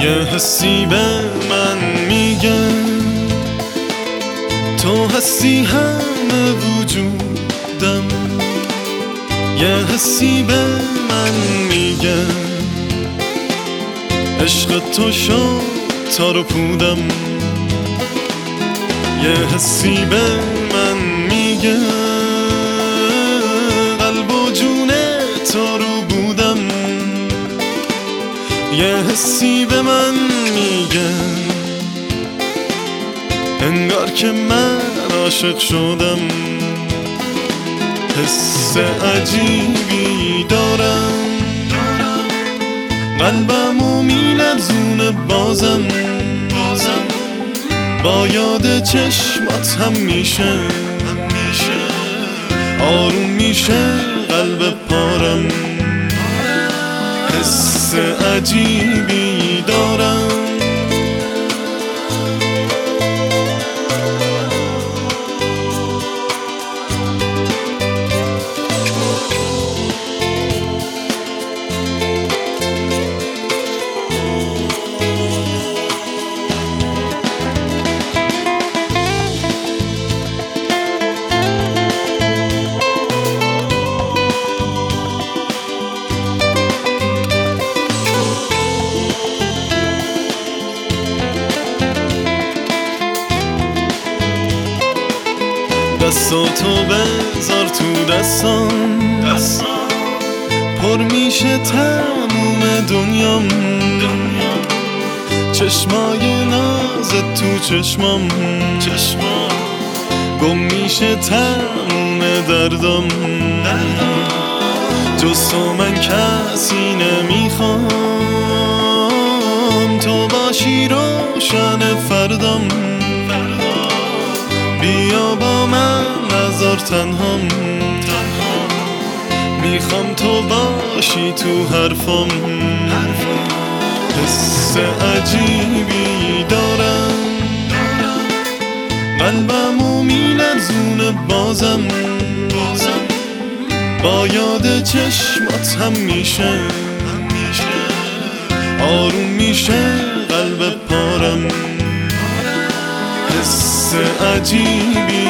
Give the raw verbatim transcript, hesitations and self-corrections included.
یه حسی به من میگه تو هستی همه وجودم، یه حسی به من میگه عشق تو شد تار و پودم، یه حسی به من میگه قلب و جون تو رو بودم، یه حسی به من میگه انگار که من عاشق شدم. حس عجیبی دارم، قلبمو میلرزونه بازم بازم با یاد چشمات هم میشه آروم میشه قلب پارم. حس عجیبی دارم، دستاتو بذار تو دستام، پر میشه تموم دنیام، چشمای نازت تو چشمام گم میشه تموم دردام. جز تو من کسی نمیخوام، تو باشی روشن فردام. بیا با من نذار تنهام، میخوام تو باشی تو حرفام. حس عجیبی دارم، قلبمو میلرزونه بازم با یاد چشمات هم میشه آروم میشه قلب پارم. حس عجیبی